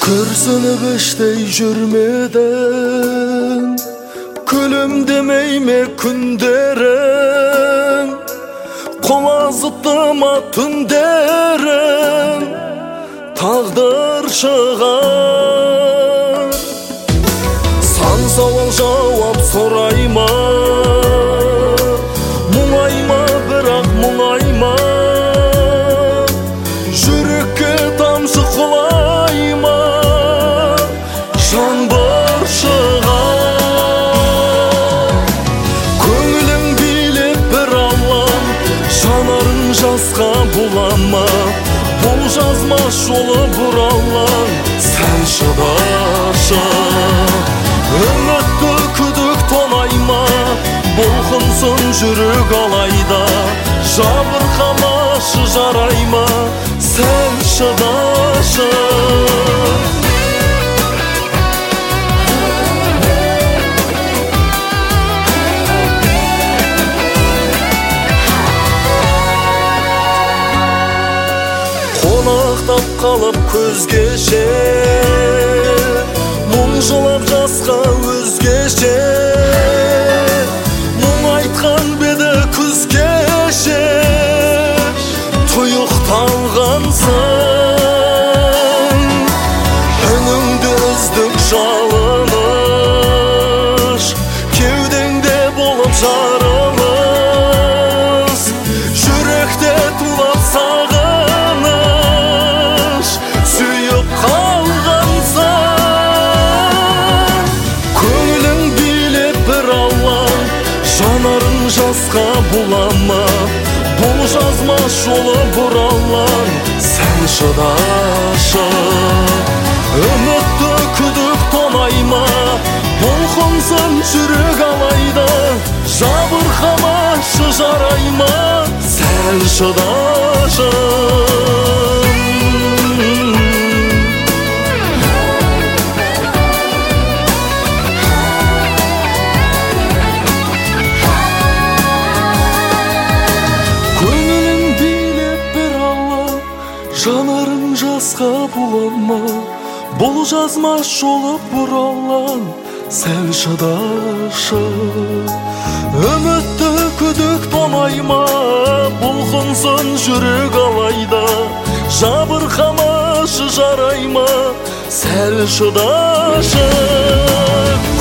Күрсініп іштей жүрмедің, күлім демей ме күндерің, құлазыпты ма түндерің, тағдыр шығар. Сан сауал жауап сұрайма, мұңайма, бірақ мұңайма, жүрекке тамшы құлайма, жаңбыр шығар. Көңілің билеп бір аллам, жанарың жасқа булама, бұл жазмас жолы бұралаң, сәл шыдашы. Үмітті күдік тонайма, бұлқынсын жүрек алайда, жабырқамашы жарайма, сәл шыдашы. Қонақтап қалып көзгеше, мұң жылап жасқа өзгеше, мұң айтқан беді күз кеше, тұйықталғансың, үніңді үздік жалыныш, кеудеңде болып жарылыс, жүректе тулап сағыныш, сүйіп қалғансың. Көңілің билеп бір аллам, жанарың жасқа булама, бұл жазмас жолы бұралаң, сәл шыдашы. Үмітті күдік тонайма, бұлқынсын жүрек алайда, жабырқамашы жарайма, сәл шыдашы. Жанарың жасқа булама, бұл жазмас жолы бұралаң, сәл шыдашы. Үмітті күдік тонайма, бұлқынсын жүрек алайда, жабырқамашы жарайма, сәл шыдашы.